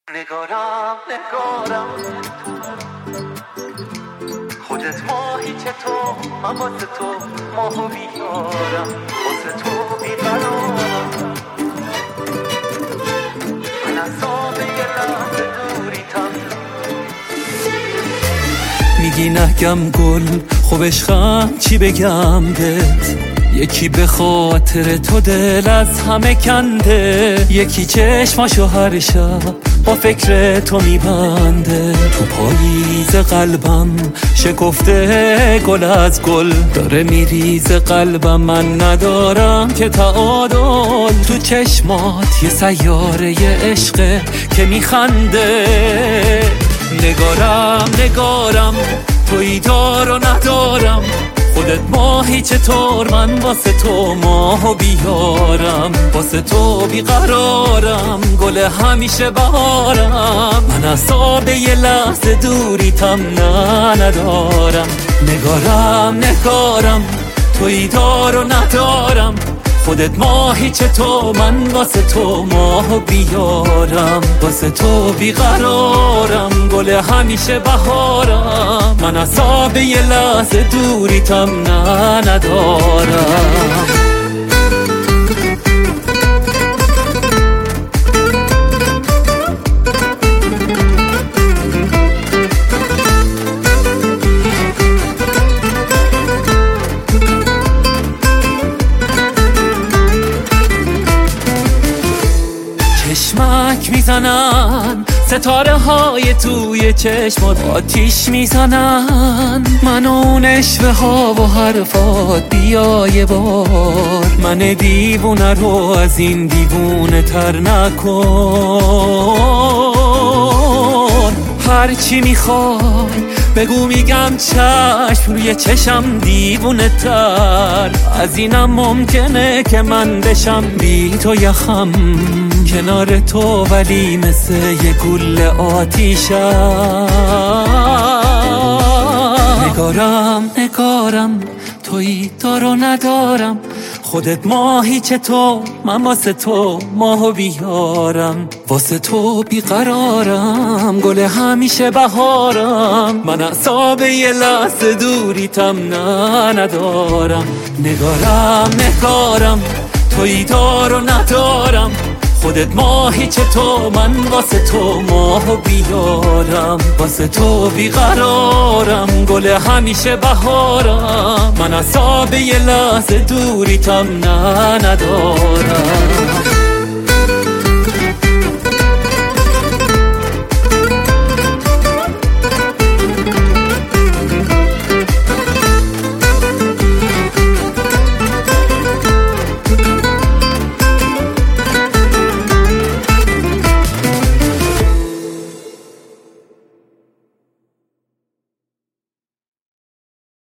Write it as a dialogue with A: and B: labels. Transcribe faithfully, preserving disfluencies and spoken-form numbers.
A: نگارم نگارم خودت ماهی چطور من واسه تو ماهو بیارم واسه تو بیقرارم من از آب یه لحظه دوریتم
B: میگی نگم گل خب عشقم چی بگم بهت یکی به خاطر تو دل از همه کنده یکی چشماشو هر شب با فکر تو میبنده تو پاییز قلبم شکفته گل از گل داره میریز قلبم من ندارم که تعادل تو چشمات یه سیاره یه عشقه که میخنده نگارم نگارم تویی دار و ندارم خودت ماهی چطور من واسه تو ماهو بیارم واسه تو بیقرارم گل همیشه بهارم من اعصاب یه لحظه دوریتم نه ندارم نگارم نگارم تویی دار و ندارم خودت ماهی چطور من واسه تو ماهو بیارم واسه تو بیقرارم گل همیشه بهارم من اعصاب یه لحظه دوریتم نه ندارم چشمک میزنن ستاره های توی چشمات آتیش میزنن من اون اشوه ها و حرفات بیا یه بار من دیوونه رو از این دیوونه تر نکن هرچی میخوای بگو میگم چشم روی چشم دیوونه تر از اینم ممکنه که من بشم بی تو یخم کنار تو ولی مثل یه گل آتیشم نگارم نگارم تویی دارو ندارم خودت ماهی چطور من واسه تو ماهو بیارم واسه تو بیقرارم گل همیشه بهارم من اعصاب یه لحظه دوریتم نه ندارم نگارم نگارم تویی دارو ندارم خودت ماهی چطور من واسه تو ماهو بیارم واسه تو بیقرارم گل همیشه بهارم من اعصاب یه لحظه دوریتم نه ندارم